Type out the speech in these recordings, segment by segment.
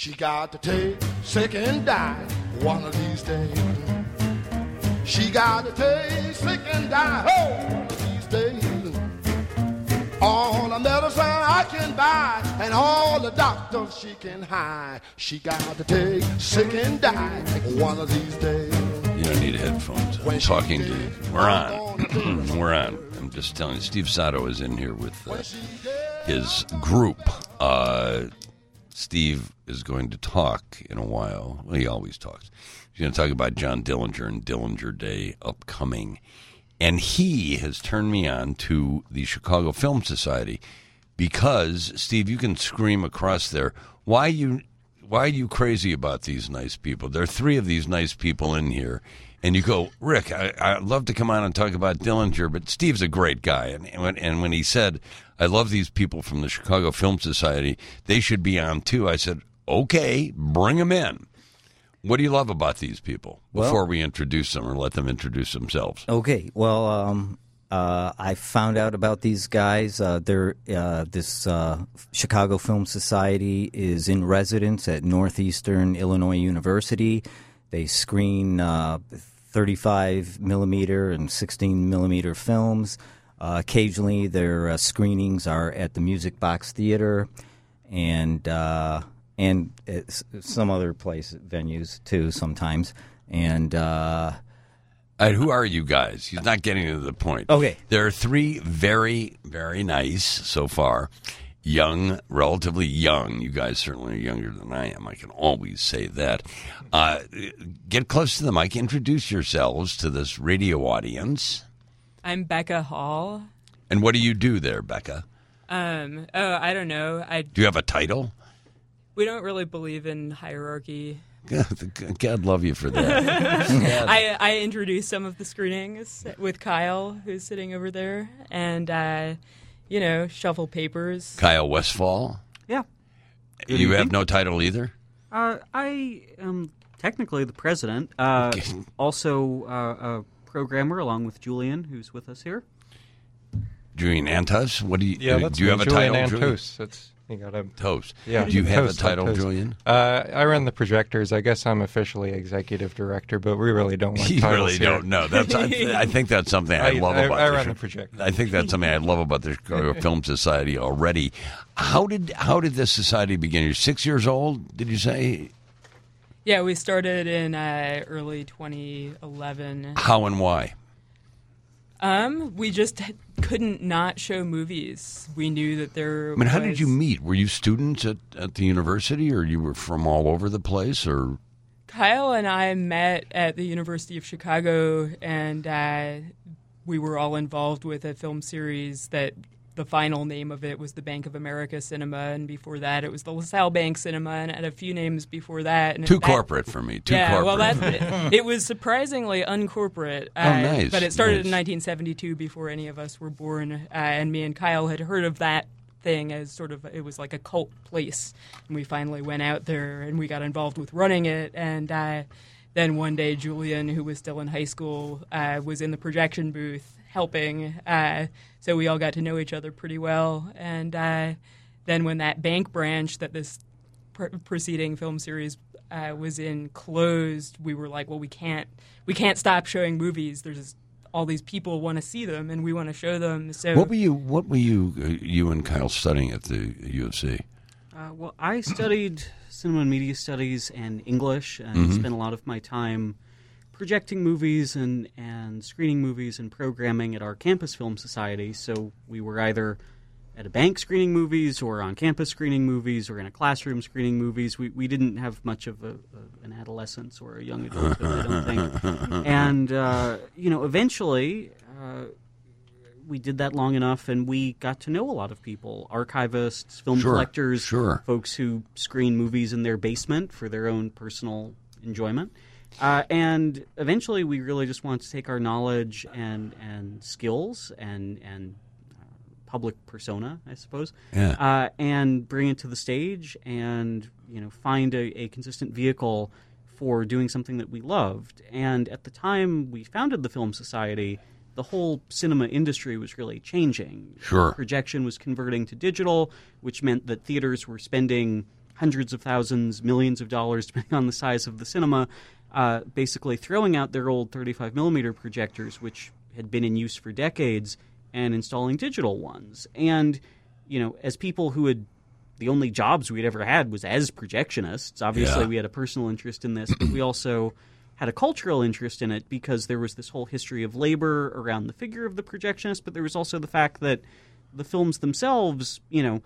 She got to take sick and die one of these days. She got to take sick and die one of these days. All the medicine I can buy and all the doctors she can hire. She got to take sick and die one of these days. You don't need headphones. I'm talking to you. We're on. We're on. I'm just telling you, Steve Sato is in here with his group. Steve is going to talk in a while. Well, he always talks. He's going to talk about John Dillinger and Dillinger Day upcoming. And he has turned me on to the Chicago Film Society because, Steve, you can scream across there, why are you crazy about these nice people? There are three of these nice people in here. And you go, Rick, I'd love to come on and talk about Dillinger, but Steve's a great guy. And when he said, I love these people from the Chicago Film Society, they should be on too, I said, okay, bring them in. What do you love about these people before we introduce them or let them introduce themselves? Okay, well, I found out about these guys. This Chicago Film Society is in residence at Northeastern Illinois University. They screen 35 millimeter and 16 millimeter films. Occasionally, their screenings are at the Music Box Theater and some other venues too sometimes. And who are you guys? He's not getting to the point. Okay, there are three very, very nice so far. Young, relatively young. You guys certainly are younger than I am. I can always say that. Get close to the mic. Introduce yourselves to this radio audience. I'm Becca Hall. And what do you do there, Becca? I don't know. Do you have a title? We don't really believe in hierarchy. God love you for that. I introduced some of the screenings with Kyle, who's sitting over there, and shuffle papers. Kyle Westfall? Yeah. You have no title either? I am technically the president. Also a programmer along with Julian, who's with us here. Julian Antos? What do you that's do you have a Julian title, Julian? Antos. You got a Toast. Yeah. Do you have Toast, a title, Toast. Julian? I run the projectors. I guess I'm officially executive director, but we really don't want You titles really here. don't know. I think that's something I love about I run the projector. I think that's something I love about the Chicago Film Society already. How did this society begin? You're 6 years old, did you say? Yeah, we started in early 2011. How and why? We just couldn't not show movies. We knew that there how did you meet? Were you students at the university, or you were from all over the place, or? Kyle and I met at the University of Chicago, and we were all involved with a film series that the final name of it was the Bank of America Cinema, and before that it was the LaSalle Bank Cinema, and had a few names before that. And corporate for me. Corporate. Well, it was surprisingly uncorporate. Nice. But it started in 1972 before any of us were born, and me and Kyle had heard of that thing as sort of, it was like a cult place, and we finally went out there and we got involved with running it, and then one day Julian, who was still in high school, was in the projection booth helping, so we all got to know each other pretty well. And then when that bank branch that this preceding film series was in closed, we were like, well, we can't stop showing movies. There's all these people want to see them, and we want to show them. So what were you and Kyle studying at the U of C? Well, I studied cinema and media studies and English, and spent a lot of my time projecting movies and screening movies and programming at our campus film society. So we were either at a bank screening movies, or on campus screening movies, or in a classroom screening movies. We didn't have much of an adolescence or a young adulthood, I don't think. And eventually we did that long enough, and we got to know a lot of people: archivists, film collectors, folks who screen movies in their basement for their own personal enjoyment. And eventually, we really just wanted to take our knowledge and skills and public persona, I suppose, and bring it to the stage, and find a consistent vehicle for doing something that we loved. And at the time we founded the Film Society, the whole cinema industry was really changing. Sure. Projection was converting to digital, which meant that theaters were spending hundreds of thousands, millions of dollars, depending on the size of the cinema, basically throwing out their old 35mm projectors, which had been in use for decades, and installing digital ones. And, as people who had the only jobs we'd ever had was as projectionists, obviously we had a personal interest in this, but we also had a cultural interest in it because there was this whole history of labor around the figure of the projectionist, but there was also the fact that the films themselves, you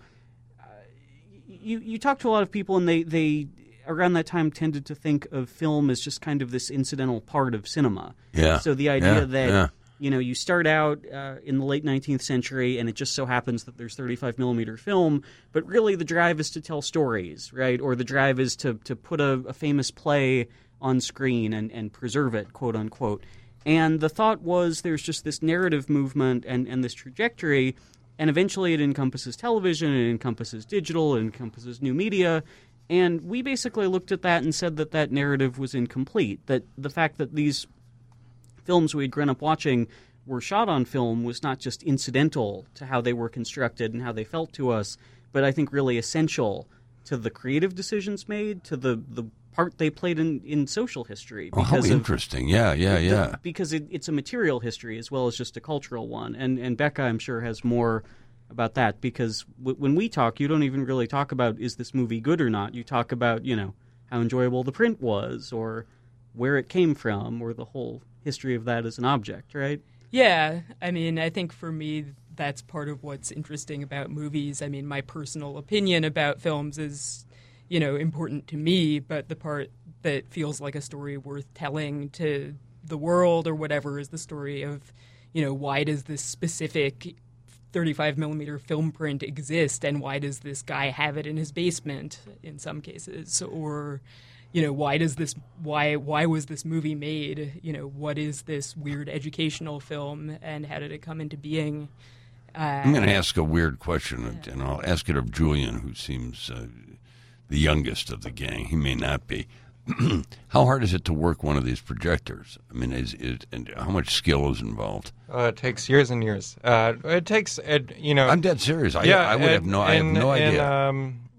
talk to a lot of people and they around that time tended to think of film as just kind of this incidental part of cinema. Yeah. So the idea that, you start out in the late 19th century and it just so happens that there's 35mm film, but really the drive is to tell stories, right? Or the drive is to put a famous play on screen and preserve it, quote unquote. And the thought was there's just this narrative movement and this trajectory, and eventually it encompasses television, it encompasses digital, it encompasses new media. And we basically looked at that and said that narrative was incomplete, that the fact that these films we'd grown up watching were shot on film was not just incidental to how they were constructed and how they felt to us, but I think really essential to the creative decisions made, to the part they played in social history. Oh, how interesting. Yeah. Because it's a material history as well as just a cultural one. And Becca, I'm sure, has more about that, because when we talk, you don't even really talk about is this movie good or not. You talk about, how enjoyable the print was or where it came from or the whole history of that as an object, right? Yeah. I mean, I think for me, that's part of what's interesting about movies. I mean, my personal opinion about films is, important to me, but the part that feels like a story worth telling to the world or whatever is the story of, why does this specific 35mm film print exist, and why does this guy have it in his basement in some cases, or why was this movie made, what is this weird educational film and how did it come into being? I'm going to ask a weird question, and I'll ask it of Julian, who seems the youngest of the gang. He may not be. How hard is it to work one of these projectors? I mean, and how much skill is involved? It takes years and years. It takes, I'm dead serious. I have no idea.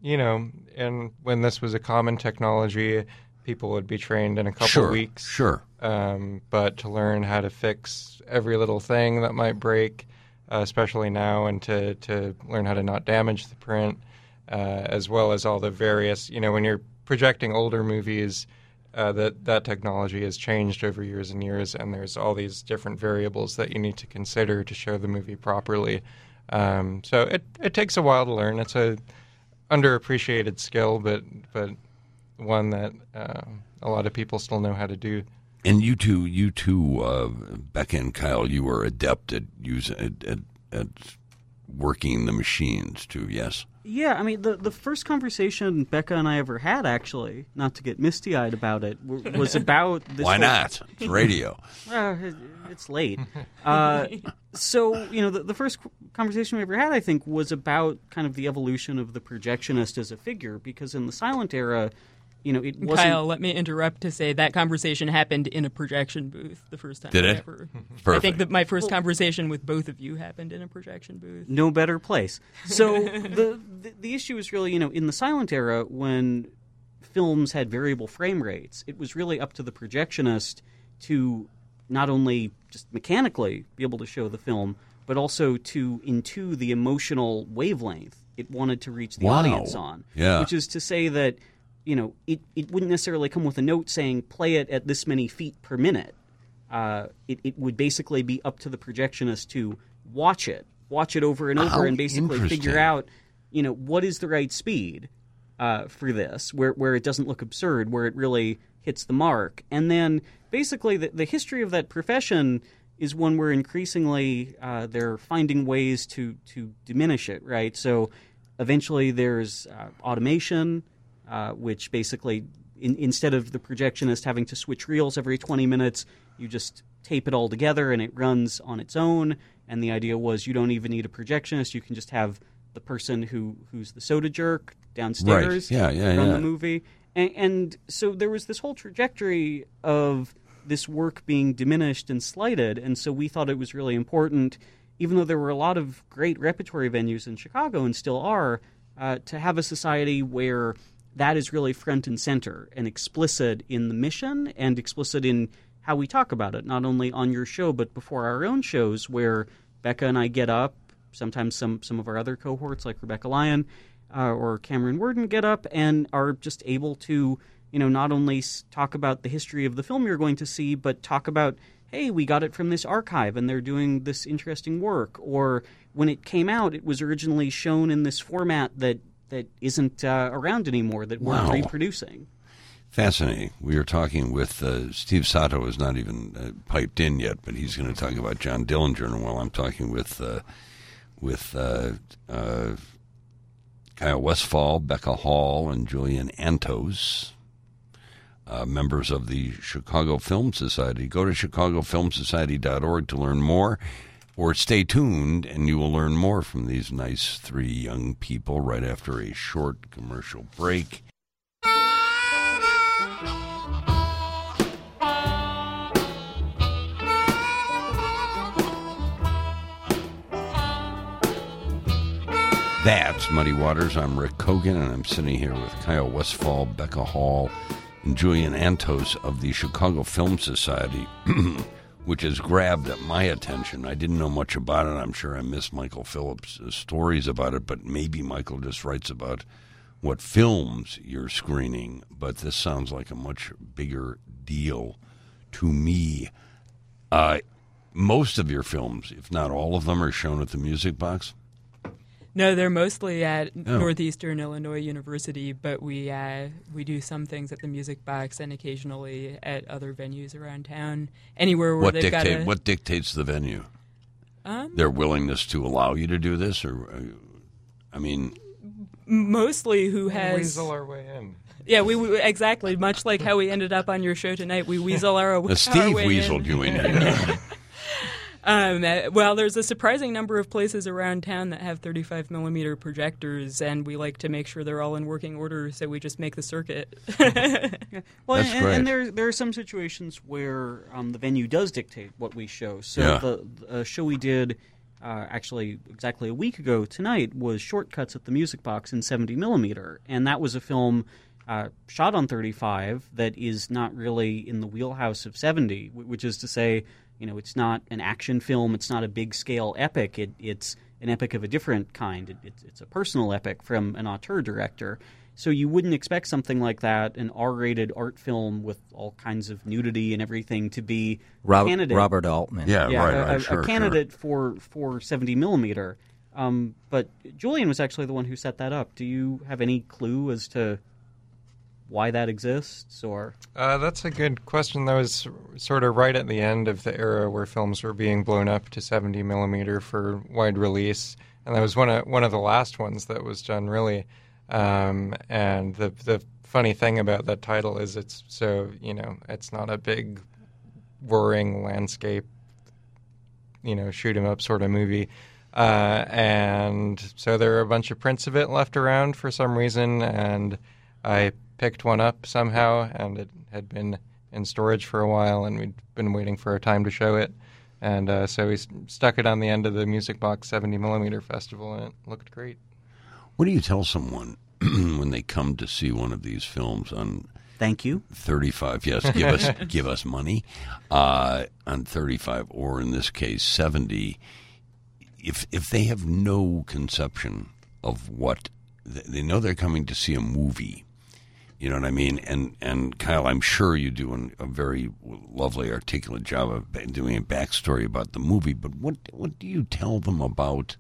And when this was a common technology, people would be trained in a couple of weeks. Sure. But to learn how to fix every little thing that might break, especially now, and to learn how to not damage the print, as well as all the various, when you're projecting older movies, that technology has changed over years and years, and there's all these different variables that you need to consider to show the movie properly. So it takes a while to learn. It's a underappreciated skill, but one that a lot of people still know how to do. And you two, Becca and Kyle, you were adept at at working the machines too. Yes. Yeah, I mean, the first conversation Becca and I ever had, actually, not to get misty-eyed about it, was about this. Why not? It's radio. It's late. So, the first conversation we ever had, I think, was about kind of the evolution of the projectionist as a figure, because in the silent era, it wasn't... Kyle, let me interrupt to say that conversation happened in a projection booth the first time. Did it? Ever. Perfect. I think that my first conversation with both of you happened in a projection booth. No better place. So the issue is really, in the silent era, when films had variable frame rates, it was really up to the projectionist to not only just mechanically be able to show the film, but also to into the emotional wavelength it wanted to reach the audience on. Yeah. Which is to say that, it wouldn't necessarily come with a note saying play it at this many feet per minute. It would basically be up to the projectionist to watch it over and over, and basically figure out, what is the right speed for this, where it doesn't look absurd, where it really hits the mark. And then basically the history of that profession is one where increasingly they're finding ways to diminish it, right? So eventually there's automation, which basically, instead of the projectionist having to switch reels every 20 minutes, you just tape it all together and it runs on its own. And the idea was you don't even need a projectionist. You can just have the person who's the soda jerk downstairs run the movie. And so there was this whole trajectory of this work being diminished and slighted. And so we thought it was really important, even though there were a lot of great repertory venues in Chicago and still are, to have a society where that is really front and center and explicit in the mission and explicit in how we talk about it, not only on your show but before our own shows, where Becca and I get up, sometimes some of our other cohorts like Rebecca Lyon or Cameron Worden get up and are just able to, not only talk about the history of the film you're going to see, but talk about, hey, we got it from this archive and they're doing this interesting work. Or when it came out, it was originally shown in this format that isn't around anymore, that we're reproducing. Fascinating. We are talking with Steve Sato is not even piped in yet, but he's going to talk about John Dillinger. And while I'm talking with Kyle Westfall, Becca Hall, and Julian Antos, members of the Chicago Film Society. Go to chicagofilmsociety.org to learn more, or stay tuned and you will learn more from these nice three young people right after a short commercial break. That's Muddy Waters. I'm Rick Kogan, and I'm sitting here with Kyle Westfall, Becca Hall, and Julian Antos of the Chicago Film Society, which has grabbed my attention. I didn't know much about it. I'm sure I missed Michael Phillips' stories about it, but maybe Michael just writes about what films you're screening. But this sounds like a much bigger deal to me. Most of your films, if not all of them, are shown at the Music Box? No, they're mostly at Northeastern Illinois University, but we do some things at the Music Box and occasionally at other venues around town. Anywhere where what dictates the venue? Their willingness to allow you to do this, or mostly who has weasel our way in. Yeah, we exactly much like how we ended up on your show tonight. We weasel our way in. Steve weaseled you in here. Well, there's a surprising number of places around town that have 35 millimeter projectors, and we like to make sure they're all in working order, so we just make the circuit. Well, That's great. And there are some situations where the venue does dictate what we show. So the show we did actually exactly a week ago tonight was Shortcuts at the Music Box in 70 millimeter, and that was a film shot on 35 that is not really in the wheelhouse of 70, which is to say, it's not an action film. It's not a big-scale epic. It's an epic of a different kind. It's a personal epic from an auteur director. So you wouldn't expect something like that, an R-rated art film with all kinds of nudity and everything, to be a candidate. Robert Altman. A candidate for 70 millimeter. But Julian was actually the one who set that up. Do you have any clue as to why that exists, or? That's a good question. That was sort of right at the end of the era where films were being blown up to 70 millimeter for wide release, and that was one of the last ones that was done, really. And the funny thing about that title is it's so it's not a big whirring landscape, shoot 'em up sort of movie. And so there are a bunch of prints of it left around for some reason, and I picked one up somehow, and it had been in storage for a while, and we'd been waiting for a time to show it. And so we stuck it on the end of the Music Box 70 millimeter festival, and it looked great. What do you tell someone when they come to see one of these films on? Thank you. 35, yes, give us money on 35, or in this case 70. If they have no conception of what they know, they're coming to see a movie. You know what I mean? And Kyle, I'm sure you do a very lovely, articulate job of doing a backstory about the movie. But what do you tell them about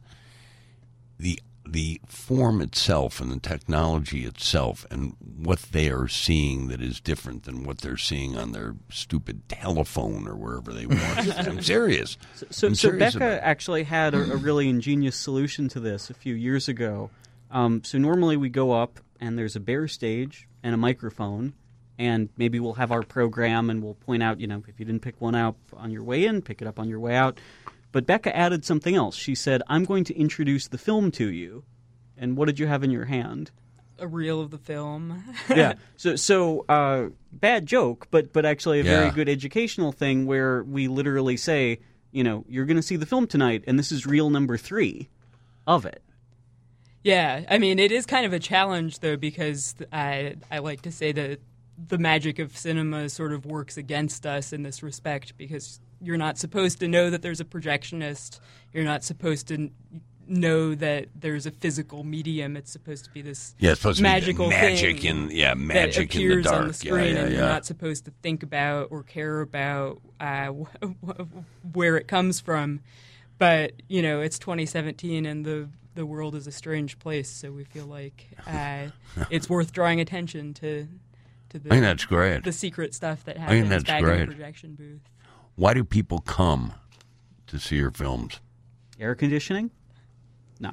the form itself and the technology itself, and what they are seeing that is different than what they're seeing on their stupid telephone or wherever they want? I'm serious. So Becca actually had a really ingenious solution to this a few years ago. So normally we go up and there's a bare stage and a microphone, and maybe we'll have our program and we'll point out, if you didn't pick one up on your way in, pick it up on your way out. But Becca added something else. She said, I'm going to introduce the film to you. And what did you have in your hand? A reel of the film. Yeah. So bad joke, but actually a very good educational thing, where we literally say, you're going to see the film tonight, and this is reel number 3 of it. Yeah, I mean, it is kind of a challenge, though, because I like to say that the magic of cinema sort of works against us in this respect, because you're not supposed to know that there's a projectionist. You're not supposed to know that there's a physical medium. It's supposed to be this magical magic thing magic that in the appears dark on the screen, and you're not supposed to think about or care about where it comes from. But, you know, it's 2017 and the world is a strange place, so we feel like it's worth drawing attention to the, I think that's great. The secret stuff that happens back in the projection booth. Why do people come to see your films? Air conditioning? No.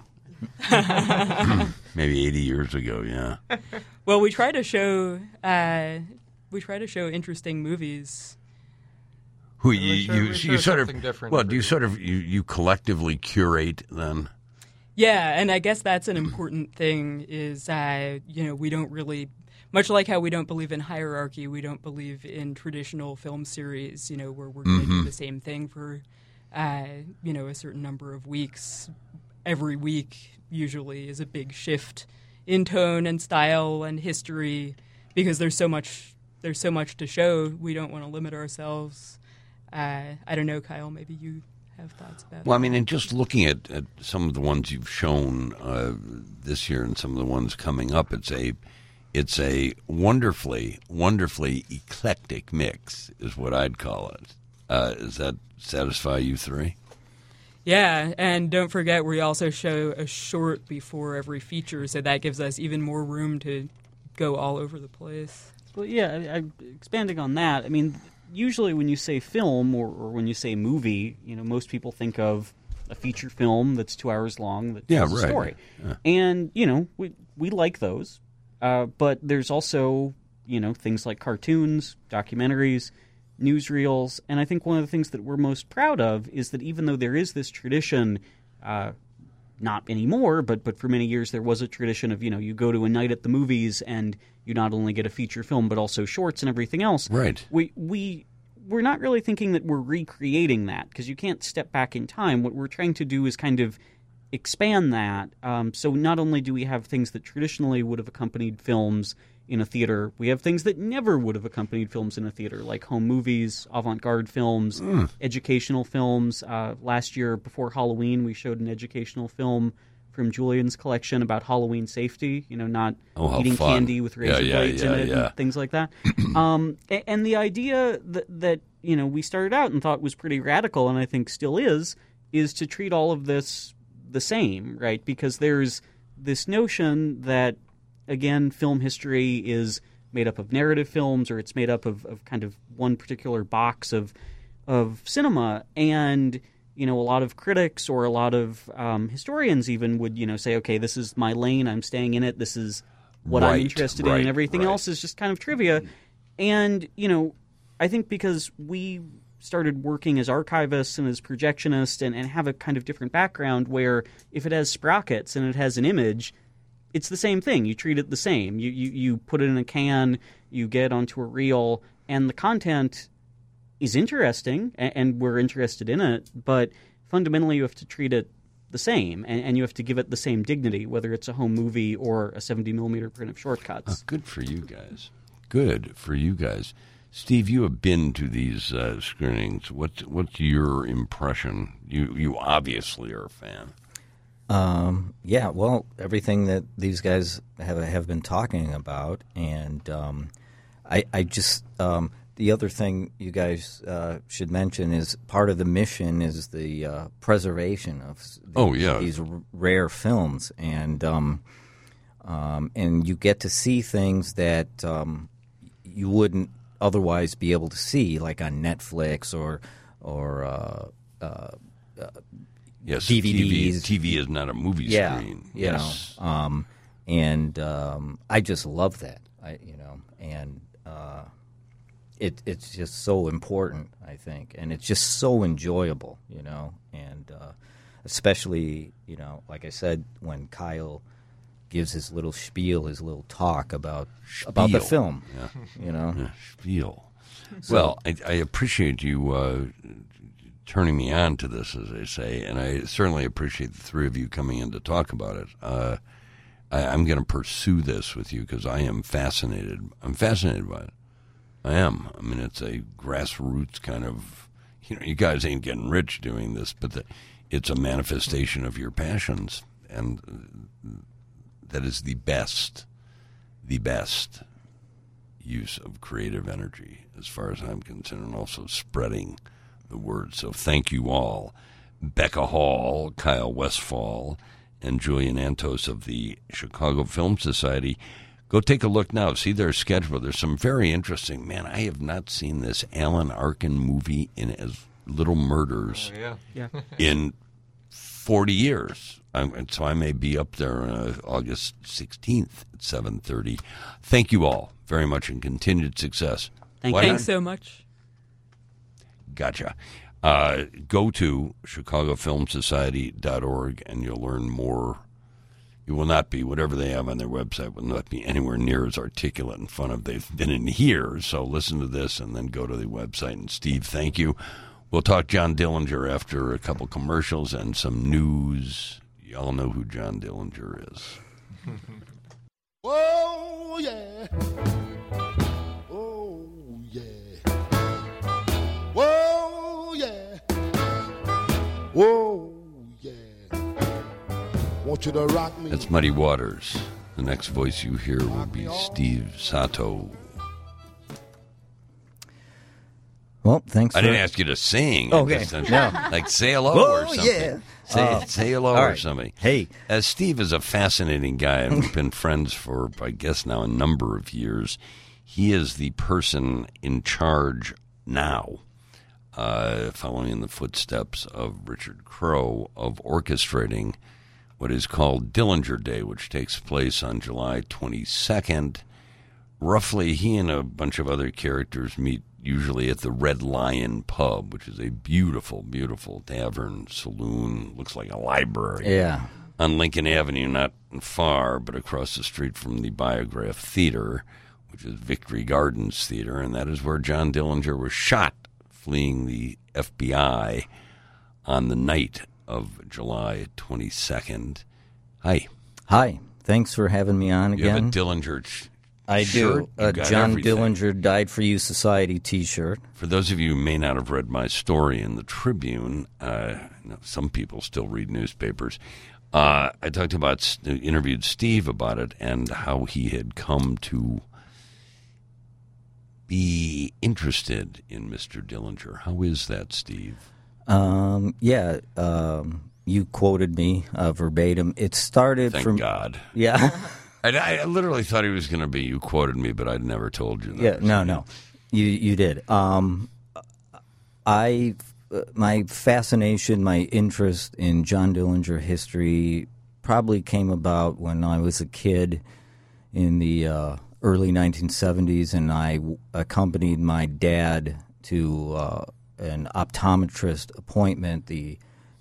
Maybe 80 years ago, yeah. Well, we try to show interesting movies. Who you sort of you collectively curate then? Yeah, and I guess that's an important thing is we don't really, much like how we don't believe in hierarchy, we don't believe in traditional film series, where we're going to do the same thing for a certain number of weeks. Every week usually is a big shift in tone and style and history because there's so much to show. We don't want to limit ourselves. I don't know, Kyle, maybe you have thoughts about Well, that. I mean, and just looking at some of the ones you've shown this year and some of the ones coming up, it's a wonderfully eclectic mix, is what I'd call it. Does that satisfy you three? Yeah, and don't forget we also show a short before every feature, so that gives us even more room to go all over the place. Well, yeah, expanding on that, I mean, usually when you say film or when you say movie, most people think of a feature film that's 2 hours long that tells a story. Yeah. And, we like those, but there's also, things like cartoons, documentaries, newsreels, and I think one of the things that we're most proud of is that even though there is this tradition, not anymore, but for many years there was a tradition of, you go to a night at the movies and you not only get a feature film but also shorts and everything else. Right. We're not really thinking that we're recreating that because you can't step back in time. What we're trying to do is kind of expand that. So not only do we have things that traditionally would have accompanied films in a theater, we have things that never would have accompanied films in a theater, like home movies, avant-garde films, educational films. Last year, before Halloween, we showed an educational film from Julian's collection about Halloween safety, not eating candy with razor blades in it and things like that. And the idea that we started out and thought was pretty radical, and I think still is to treat all of this the same, right? Because there's this notion that, again, film history is made up of narrative films, or it's made up of kind of one particular box of cinema, and a lot of critics or a lot of historians even would, say, okay, this is my lane, I'm staying in it, this is what I'm interested in, and everything else is just kind of trivia. And, I think because we started working as archivists and as projectionists and have a kind of different background where if it has sprockets and it has an image, it's the same thing. You treat it the same. You put it in a can, you get onto a reel, and the content is interesting, and we're interested in it, but fundamentally you have to treat it the same, and you have to give it the same dignity, whether it's a home movie or a 70mm print of Shortcuts. Good for you guys. Good for you guys. Steve, you have been to these screenings. What's your impression? You obviously are a fan. Yeah, well, everything that these guys have been talking about, and I just the other thing you guys should mention is part of the mission is the preservation of these rare films, and you get to see things that you wouldn't otherwise be able to see, like on Netflix or yes, DVDs. TV is not a movie screen. Yes. And I just love that. It's just so important, I think, and it's just so enjoyable, and especially, like I said, when Kyle gives his little spiel, his little talk about the film, spiel. So, well, I appreciate you turning me on to this, as they say, and I certainly appreciate the three of you coming in to talk about it. I'm going to pursue this with you because I am fascinated. I'm fascinated by it. I am. I mean, it's a grassroots kind of, you guys ain't getting rich doing this, but it's a manifestation of your passions, and that is the best use of creative energy, as far as I'm concerned, and also spreading the word. So thank you all. Becca Hall, Kyle Westfall, and Julian Antos of the Chicago Film Society. Go take a look now. See their schedule. There's some very interesting. Man, I have not seen this Alan Arkin movie in As Little Murders in 40 years. So I may be up there on August 16th at 7:30. Thank you all very much and continued success. Thanks so much. Gotcha. Go to ChicagoFilmSociety.org and you'll learn more. You will not be, whatever they have on their website, will not be anywhere near as articulate and fun as they've been in here. So listen to this and then go to the website. And Steve, thank you. We'll talk John Dillinger after a couple commercials and some news. Y'all know who John Dillinger is. Oh, yeah. Oh, yeah. Whoa, yeah. Whoa, yeah. Want you to rock me. That's Muddy Waters. The next voice you hear will be Steve Sato. Well, thanks. I didn't ask you to sing. Okay. No. Like say hello or something. Yeah. Say hello or something. Hey. Steve is a fascinating guy, and we've been friends for, I guess, now a number of years. He is the person in charge now, following in the footsteps of Richard Crowe, of orchestrating what is called Dillinger Day, which takes place on July 22nd. Roughly, he and a bunch of other characters meet usually at the Red Lion Pub, which is a beautiful, beautiful tavern, saloon, looks like a library. Yeah. On Lincoln Avenue, not far, but across the street from the Biograph Theater, which is Victory Gardens Theater, and that is where John Dillinger was shot, fleeing the FBI on the night of July 22nd. Hi. Hi. Thanks for having me on again. You have a Dillinger I shirt. do. A John Dillinger Died for You Society T-shirt. For those of you who may not have read my story in the Tribune, some people still read newspapers. I interviewed Steve about it and how he had come to be interested in Mr. Dillinger. How is that, Steve? You quoted me verbatim. It started Thank God. Yeah. I literally thought he was going to be, you quoted me, but I'd never told you that. Yeah, no. You did. My fascination, my interest in John Dillinger history probably came about when I was a kid in the early 1970s, and I accompanied my dad to an optometrist appointment. The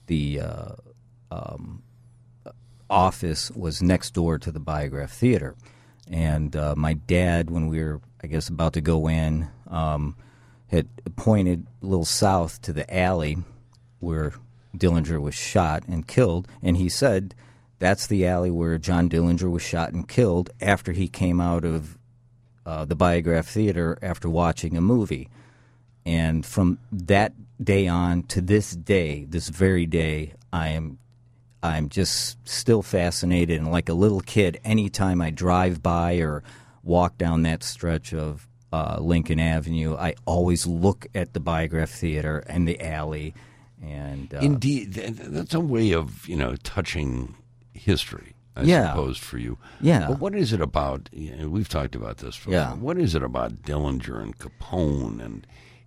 office was next door to the Biograph Theater. And my dad, when we were, I guess, about to go in, had pointed a little south to the alley where Dillinger was shot and killed. And he said, that's the alley where John Dillinger was shot and killed after he came out of the Biograph Theater after watching a movie. And from that day on to this day, this very day, I'm just still fascinated, and like a little kid, anytime I drive by or walk down that stretch of Lincoln Avenue, I always look at the Biograph Theater and the alley. And indeed, that's a way of touching history, I suppose, for you. Yeah. But what is it about? We've talked about this before. Yeah. What is it about Dillinger and Capone and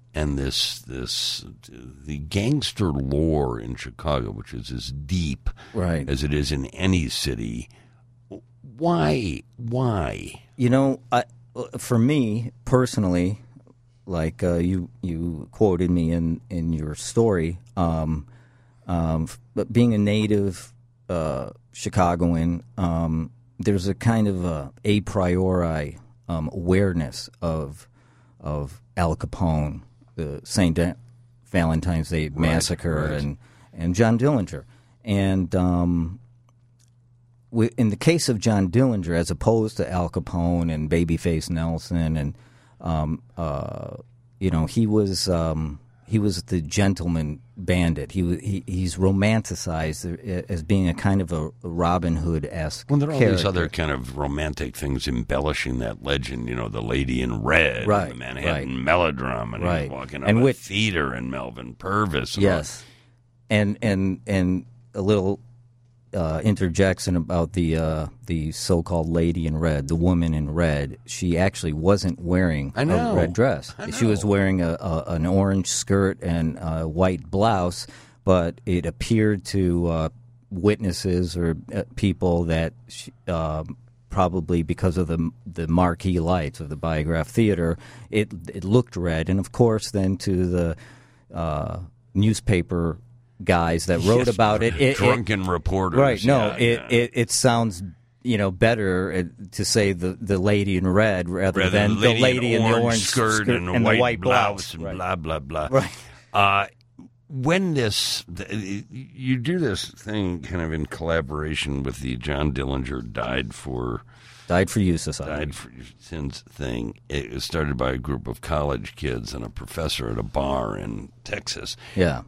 the gangster lore in Chicago, which is as deep as it is in any city? Why? For me personally, like you quoted me in your story, but being a native Chicagoan, there's a kind of a priori awareness of Al Capone, the St. Valentine's Day Massacre right. and John Dillinger. And in the case of John Dillinger, as opposed to Al Capone and Babyface Nelson, and he was the gentleman bandit. He's romanticized as being a kind of a Robin Hood-esque Well, there are all character. these other kind of romantic things embellishing that legend. The Lady in Red, Right, and the Manhattan right. Melodrama, and Right. he's walking up And a with- theater in Melvin Purvis. And Yes, and a little interjection about the so-called Lady in Red, the woman in red. She actually wasn't wearing I know. a red dress. I She was know. wearing an orange skirt and a white blouse, but it appeared to witnesses or people that she, probably because of the marquee lights of the Biograph Theater, it looked red. And of course, then to the newspaper guys that wrote Yes, about it, drunken reporters. right? No, yeah, it sounds better to say the lady in red rather than the the lady in the orange skirt and the the white blouse. and Right. blah blah blah. Right. When you do this thing kind of in collaboration with the John Dillinger Died for You Society. Died for Your Sins thing, it was started by a group of college kids and a professor at a bar in Texas. Yeah,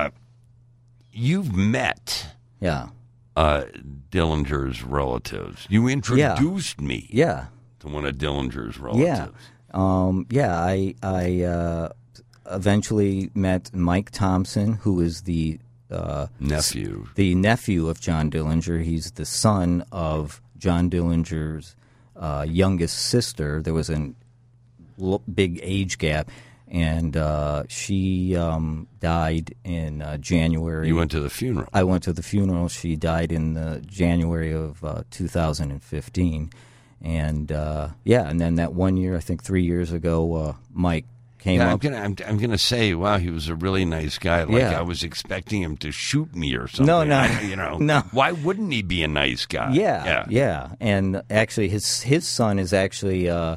You've met yeah, Dillinger's relatives. You introduced me yeah, to one of Dillinger's relatives. yeah. I eventually met Mike Thompson, who is the Nephew. the nephew of John Dillinger. He's the son of John Dillinger's youngest sister. There was a big age gap, and she died in January. You went to the funeral. I went to the funeral. She died in January of 2015. And, and then that 1 year, I think 3 years ago, Mike came Yeah, up. I'm gonna say, wow, he was a really nice guy. Like Yeah. I was expecting him to shoot me or something. No. No. Why wouldn't he be a nice guy? Yeah. And actually, his son is actually a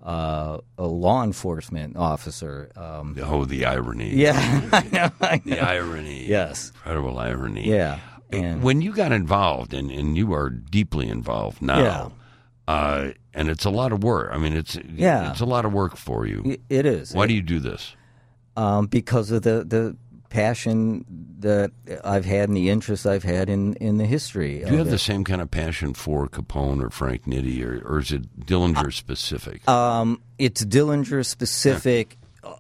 law enforcement officer. The irony. Yeah, I know. The irony. Yes. Incredible irony. Yeah. And When you got involved, and you are deeply involved now, and it's a lot of work. I mean, it's a lot of work for you. it is. Why do you do this? Because of the passion that I've had and the interest I've had in the history. Do you have the same kind of passion for Capone or Frank Nitti, or is it Dillinger specific? It's Dillinger specific,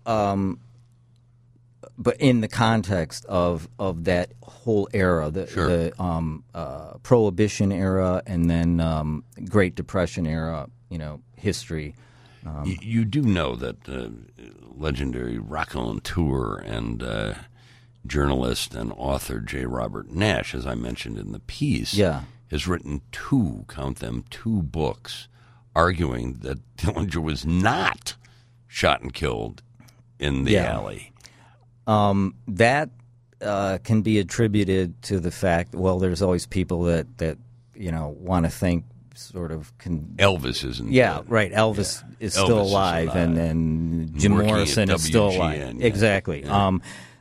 but in the context of that whole era, the Prohibition era, and then Great Depression era, history. You do know that legendary raconteur and journalist and author J. Robert Nash, as I mentioned in the piece, has written two books arguing that Dillinger was not shot and killed in the alley. That can be attributed to the fact, well, there's always people that want to think sort of Elvis isn't yeah, dead. Right. Elvis is Elvis still is alive, alive. and then Jim Working at Morrison is still WGN, alive. yeah. Exactly. Yeah.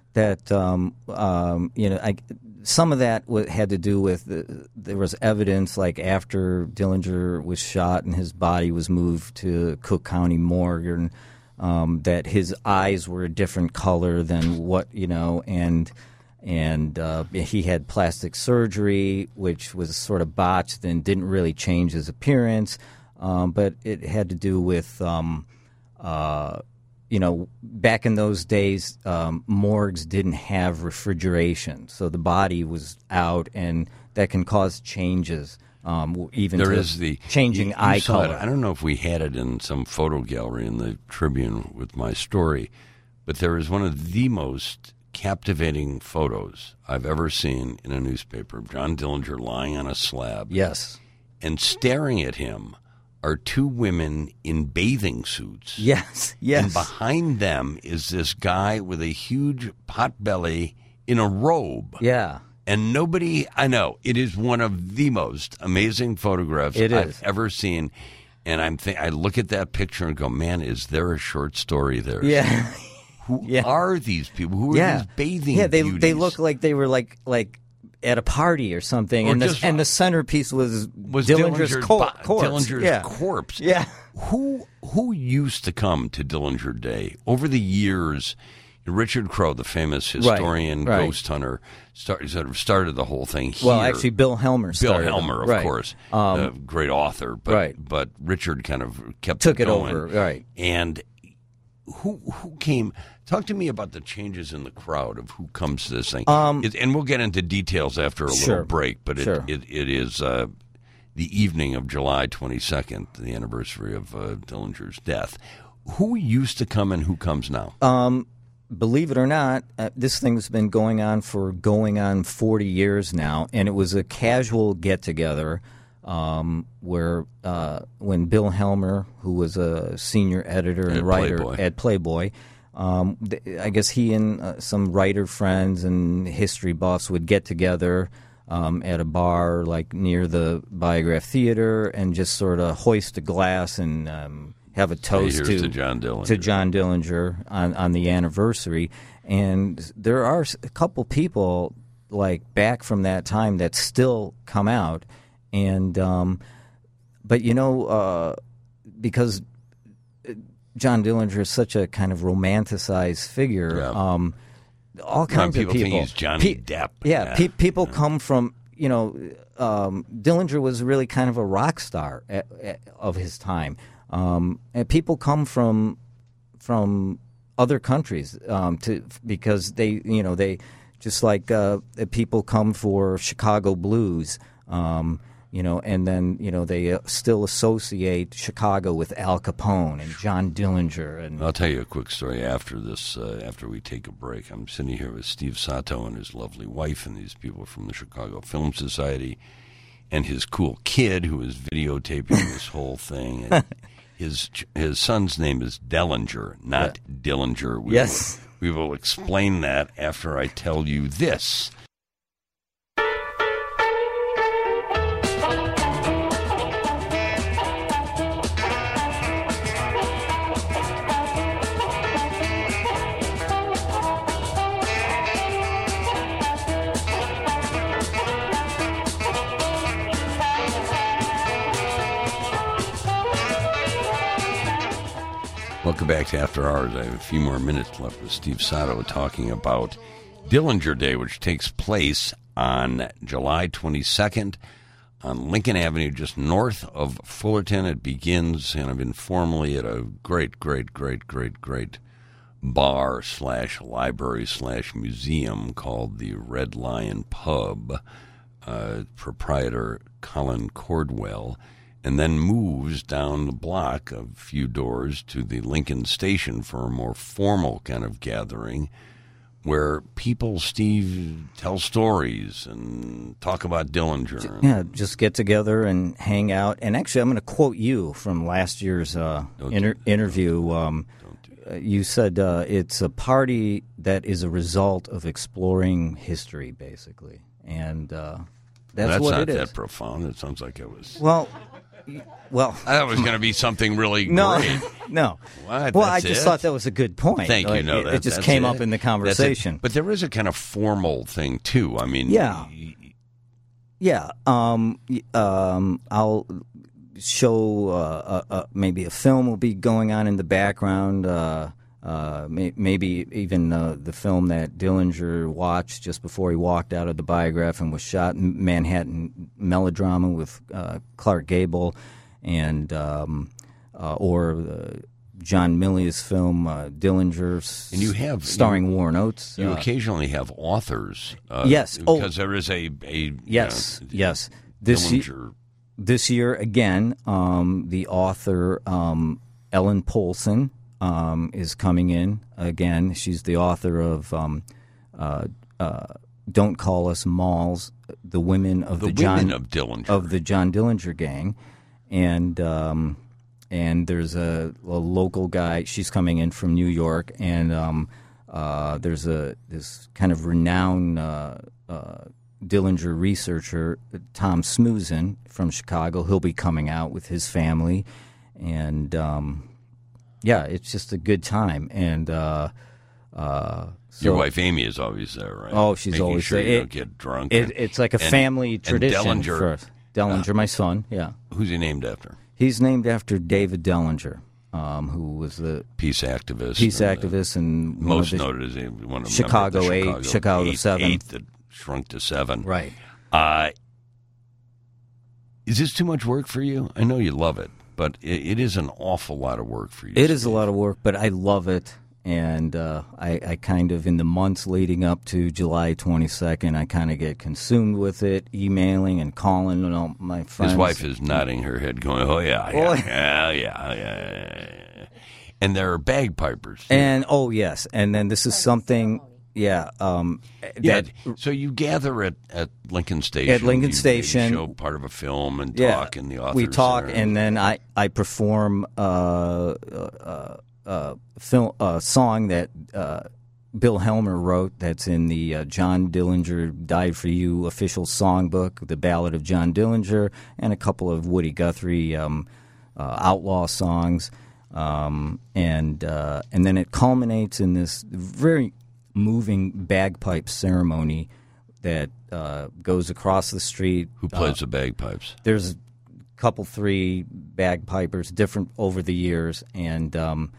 Some of that had to do with there was evidence, like after Dillinger was shot and his body was moved to Cook County morgue, and that his eyes were a different color than what and he had plastic surgery, which was sort of botched and didn't really change his appearance. But it had to do with, back in those days, morgues didn't have refrigeration, so the body was out, and that can cause changes. Even There to is the changing you eye saw it. color. I don't know if we had it in some photo gallery in the Tribune with my story, but there is one of the most captivating photos I've ever seen in a newspaper of John Dillinger lying on a slab. Yes. And staring at him are two women in bathing suits. Yes. And behind them is this guy with a huge pot belly in a robe. Yeah. And nobody, I know, it is one of the most amazing photographs I've ever seen. And I look at that picture and go, man, is there a short story there? Yeah. Who Yeah. are these people? Who are Yeah. these bathing Yeah, they beauties? look like they were like at a party or something, Or and just- the centerpiece was Dillinger's corpse. Dillinger's yeah. corpse. Yeah. Who used to come to Dillinger Day over the years? Richard Crowe, the famous historian, right. ghost hunter, started the whole thing here. Well, actually, Bill Helmer Bill started Helmer, them. of Right. course, a great author, but Right. but Richard kind of kept Took it going. over, right. And who came? Talk to me about the changes in the crowd of who comes to this thing. And we'll get into details after a Sure. little break, but Sure. it is the evening of July 22nd, the anniversary of Dillinger's death. Who used to come and who comes now? Believe it or not, this thing's been going on 40 years now, and it was a casual get-together where when Bill Helmer, who was a senior editor and At writer Playboy. at Playboy, I guess he and some writer friends and history buffs would get together at a bar like near the Biograph Theater and just sort of hoist a glass and have a toast Here's to John Dillinger. to John Dillinger on the anniversary. And there are a couple people like back from that time that still come out. And but because John Dillinger is such a kind of romanticized figure, Yeah. all kinds of people think he's Johnny Depp. Yeah, people come from Dillinger was really kind of a rock star of his time, and people come from other countries because they just like people come for Chicago blues. And then they still associate Chicago with Al Capone and John Dillinger. And I'll tell you a quick story after this. After we take a break, I'm sitting here with Steve Sato and his lovely wife, and these people from the Chicago Film Society, and his cool kid who is videotaping this whole thing. And his son's name is Dellinger, not Dillinger. We will explain that after I tell you this. Welcome back to After Hours. I have a few more minutes left with Steve Sato talking about Dillinger Day, which takes place on July 22nd on Lincoln Avenue, just north of Fullerton. It begins kind of informally at a great bar / library / museum called the Red Lion Pub, proprietor Colin Cordwell, and then moves down the block a few doors to the Lincoln Station for a more formal kind of gathering where people, Steve, tell stories and talk about Dillinger. Yeah, just get together and hang out. And actually, I'm going to quote you from last year's interview. You said it's a party that is a result of exploring history, basically. And that's what it is. Not that profound. It sounds like it was... Well, I thought it was going to be something really great. No. What? Well, I That's just it? thought that was a good point. Thank you. No, it just that's came it. up in the That's it. conversation. But there is a kind of formal thing too. I mean, Yeah. I'll show maybe a film will be going on in the background. Maybe even the film that Dillinger watched just before he walked out of the Biograph and was shot, Manhattan Melodrama with Clark Gable, and or John Milius film Dillinger, And you have starring Warren Oates. You occasionally have authors. Yes. Because there is a yes. Dillinger. This year again, the author Ellen Poulsen is coming in again. She's the author of "Don't Call Us Malls," the women of the John Dillinger gang, and there's a local guy. She's coming in from New York, and there's this kind of renowned Dillinger researcher, Tom Smoozin from Chicago. He'll be coming out with his family, and it's just a good time. And Your wife Amy is always there, right? Oh, she's Making always sure there. you don't get drunk. It's like a family tradition. And Dellinger, for us. Dellinger, my son, yeah. Who's he named after? He's named after David Dellinger, who was the peace activist. And most noted as one of Chicago the 8, Chicago 7. 8 that shrunk to 7. Right. Is this too much work for you? I know you love it, but it is an awful lot of work for you. It is a lot of work, but I love it. And I kind of, in the months leading up to July 22nd, I kind of get consumed with it, emailing and calling all my friends. His wife is nodding her head, going, "Oh yeah." And there are bagpipers. And yes, and then this is something, yeah. So you gather at Lincoln Station. At Lincoln you Station, show part of a film and talk in the author's we talk, center. and then I perform a song that Bill Helmer wrote that's in the John Dillinger Died For You official songbook, The Ballad of John Dillinger, and a couple of Woody Guthrie outlaw songs. And then it culminates in this very moving bagpipe ceremony that goes across the street. Who plays the bagpipes? There's a couple, 3 bagpipers, different over the years, and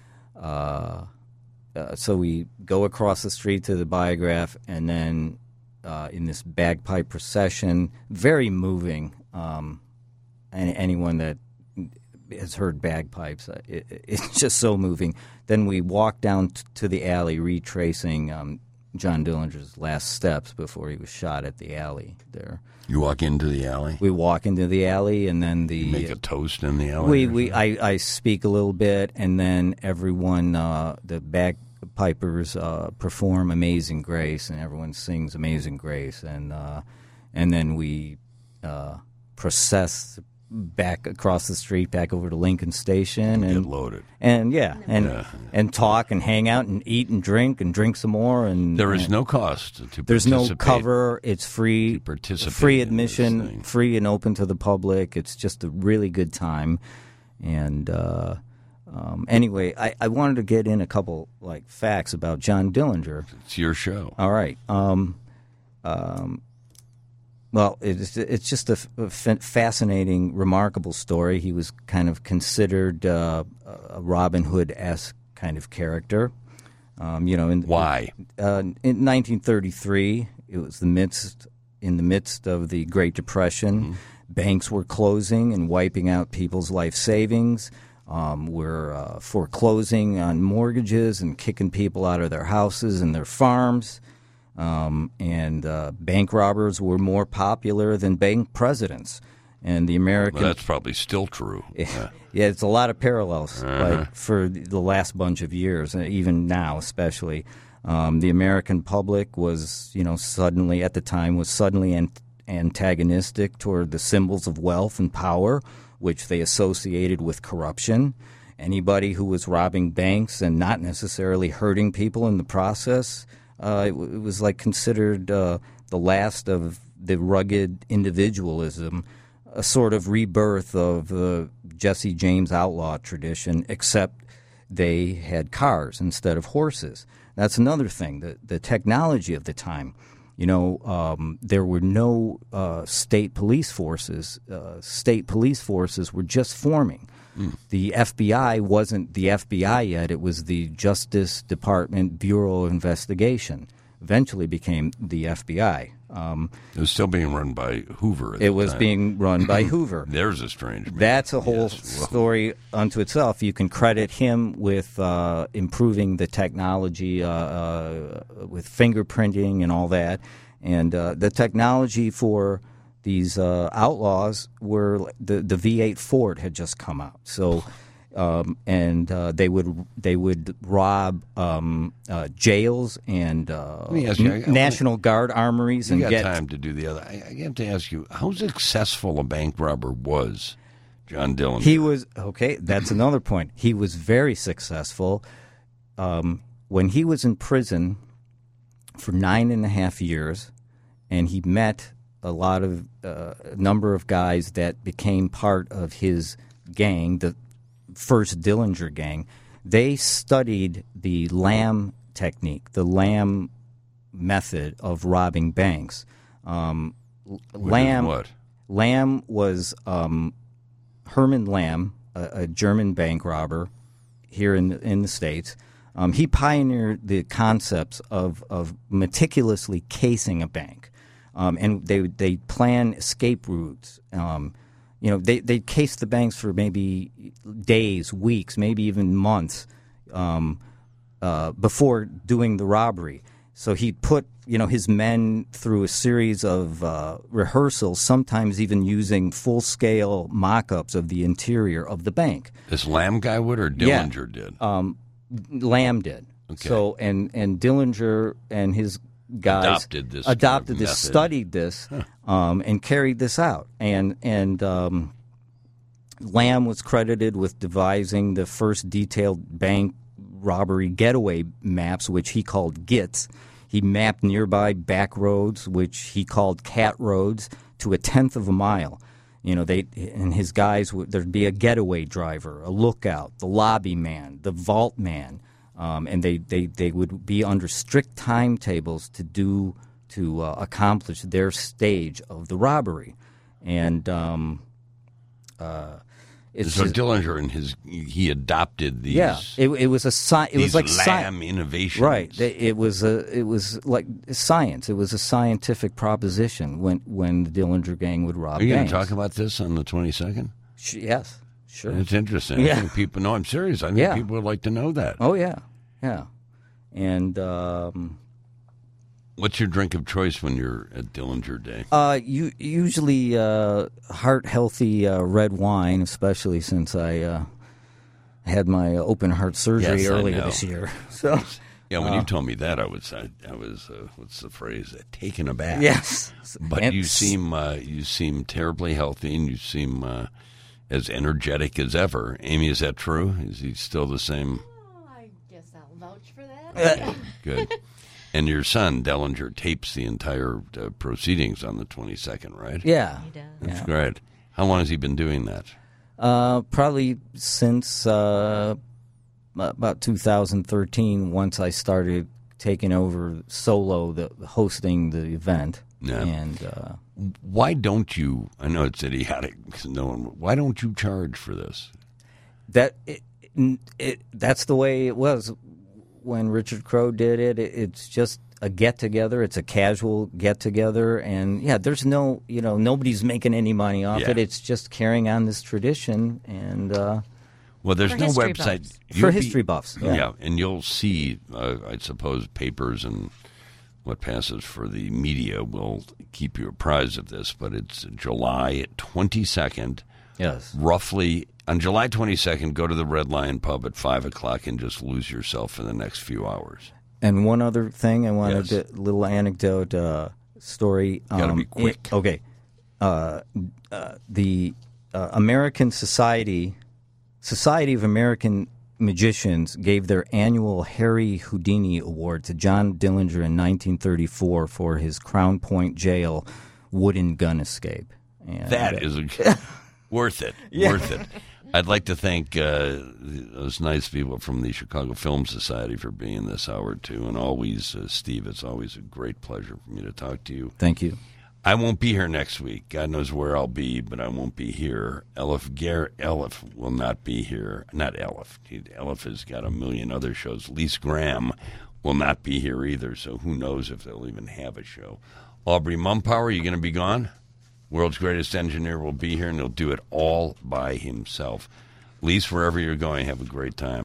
so we go across the street to the Biograph, and then in this bagpipe procession, very moving. And anyone that has heard bagpipes, it's just so moving. Then we walk down to the alley, retracing John Dillinger's last steps before he was shot at the alley there. You walk into the alley? We walk into the alley, and then you make a toast in the alley? I speak a little bit, and then everyone, the bagpipers perform Amazing Grace, and everyone sings Amazing Grace, and then we process back across the street, back over to Lincoln Station, and get loaded, and talk and hang out and eat and drink some more. And there is no cost to there's no cover. It's free, to participate, free admission, free and open to the public. It's just a really good time. And anyway, I wanted to get in a couple facts about John Dillinger. It's your show. All right. Well, it's just a fascinating, remarkable story. He was kind of considered a Robin Hood-esque kind of character. Why? In 1933, it was in the midst of the Great Depression. Mm-hmm. Banks were closing and wiping out people's life savings. Were foreclosing on mortgages and kicking people out of their houses and their farms. And bank robbers were more popular than bank presidents. And the American... Well, that's probably still true. Yeah, it's a lot of parallels for the last bunch of years, even now especially. The American public was, suddenly antagonistic toward the symbols of wealth and power, which they associated with corruption. Anybody who was robbing banks and not necessarily hurting people in the process... it was considered the last of the rugged individualism, a sort of rebirth of the Jesse James outlaw tradition, except they had cars instead of horses. That's another thing, the technology of the time. There were no state police forces. State police forces were just forming. The FBI wasn't the FBI yet. It was the Justice Department Bureau of Investigation. Eventually became the FBI. It was still being run by Hoover at the time. It was being run by Hoover. There's a strange man. That's a whole story unto itself. You can credit him with improving the technology with fingerprinting and all that. And the technology for these outlaws were the V8 Ford had just come out. So, they would rob jails and National Guard armories and get time to do the other. I have to ask you, how successful a bank robber was John Dillinger? He was that's another point. He was very successful. When he was in prison for 9.5 years, and he met a number of guys that became part of his gang, the first Dillinger gang. They studied the Lamb technique, the Lamb method of robbing banks. Lamb was Herman Lamb, a German bank robber here in the States. He pioneered the concepts of meticulously casing a bank, and they plan escape routes. They case the banks for maybe days, weeks, maybe even months before doing the robbery. So he'd put his men through a series of rehearsals, sometimes even using full-scale mock-ups of the interior of the bank. This Lamb guy would, or Dillinger did? Lamb did. Okay. So and Dillinger and his guys adopted this, studied this, and carried this out. And Lamb was credited with devising the first detailed bank robbery getaway maps, which he called GITs. He mapped nearby back roads, which he called cat roads, to a tenth of a mile. And his guys there'd be a getaway driver, a lookout, the lobby man, the vault man, and they would be under strict timetables to accomplish their stage of the robbery. And Dillinger and he adopted these. Yeah, it was it was like Lamb innovations. Right. It was like science. It was a scientific proposition when the Dillinger gang would rob banks. Are you going to talk about this on the 22nd? Yes, sure. It's interesting. Yeah. I think people. No, I'm serious. I think people would like to know that. Oh yeah, and. What's your drink of choice when you're at Dillinger Day? Usually heart-healthy red wine, especially since I had my open heart surgery earlier this year. So, yeah, when you told me that, I was what's the phrase? Taken aback. Yes, but you seem terribly healthy, and you seem as energetic as ever. Amy, is that true? Is he still the same? Oh, I guess I'll vouch for that. Okay, good. And your son, Dillinger, tapes the entire proceedings on the 22nd, right? Yeah. He does. That's great. How long has he been doing that? Probably since about 2013, once I started taking over solo, hosting the event. Yeah. And why don't you, I know it's idiotic, why don't you charge for this? That's the way it was. When Richard Crowe did it, it's just a get-together. It's a casual get-together. And, there's nobody's making any money off it. It's just carrying on this tradition. And well, there's for no website. Buffs. For history buffs. Yeah, and you'll see, I suppose, papers and what passes for the media will keep you apprised of this. But it's July 22nd. Yes. Roughly on July 22nd, go to the Red Lion Pub at 5 o'clock and just lose yourself for the next few hours. And one other thing, I wanted a little anecdote story. Got to be quick. Okay. The American Society of American Magicians gave their annual Harry Houdini Award to John Dillinger in 1934 for his Crown Point Jail wooden gun escape. And that is worth it. Worth it. I'd like to thank those nice people from the Chicago Film Society for being this hour, too. And always, Steve, it's always a great pleasure for me to talk to you. Thank you. I won't be here next week. God knows where I'll be, but I won't be here. Elif will not be here. Not Elif. Elif has got a million other shows. Lise Graham will not be here either, so who knows if they'll even have a show. Aubrey Mumpower, you going to be gone? World's greatest engineer will be here, and he'll do it all by himself. Lise, wherever you're going, have a great time.